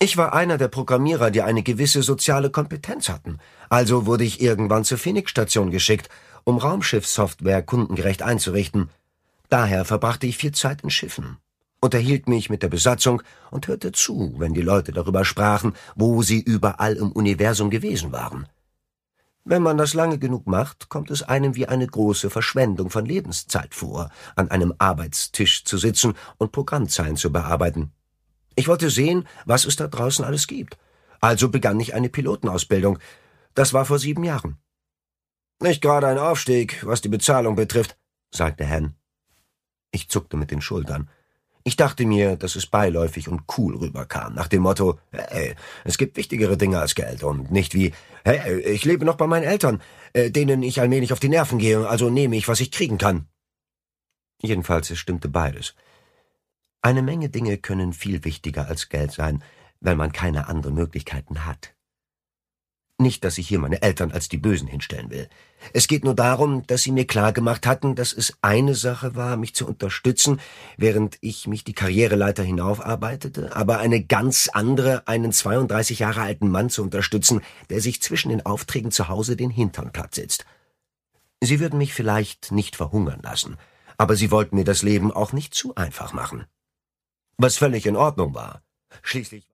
Ich war einer der Programmierer, die eine gewisse soziale Kompetenz hatten. Also wurde ich irgendwann zur Phoenix-Station geschickt, um Raumschiffssoftware kundengerecht einzurichten. Daher verbrachte ich viel Zeit in Schiffen, unterhielt mich mit der Besatzung und hörte zu, wenn die Leute darüber sprachen, wo sie überall im Universum gewesen waren. Wenn man das lange genug macht, kommt es einem wie eine große Verschwendung von Lebenszeit vor, an einem Arbeitstisch zu sitzen und Programmzeilen zu bearbeiten. Ich wollte sehen, was es da draußen alles gibt. Also begann ich eine Pilotenausbildung. Das war vor 7 Jahren. »Nicht gerade ein Aufstieg, was die Bezahlung betrifft«, sagte Han. Ich zuckte mit den Schultern. Ich dachte mir, dass es beiläufig und cool rüberkam, nach dem Motto, hey, es gibt wichtigere Dinge als Geld und nicht wie, hey, ich lebe noch bei meinen Eltern, denen ich allmählich auf die Nerven gehe, also nehme ich, was ich kriegen kann. Jedenfalls, es stimmte beides. Eine Menge Dinge können viel wichtiger als Geld sein, weil man keine anderen Möglichkeiten hat. Nicht, dass ich hier meine Eltern als die Bösen hinstellen will. Es geht nur darum, dass sie mir klargemacht hatten, dass es eine Sache war, mich zu unterstützen, während ich mich die Karriereleiter hinaufarbeitete, aber eine ganz andere, einen 32 Jahre alten Mann zu unterstützen, der sich zwischen den Aufträgen zu Hause den Hintern platt sitzt. Sie würden mich vielleicht nicht verhungern lassen, aber sie wollten mir das Leben auch nicht zu einfach machen. Was völlig in Ordnung war. Schließlich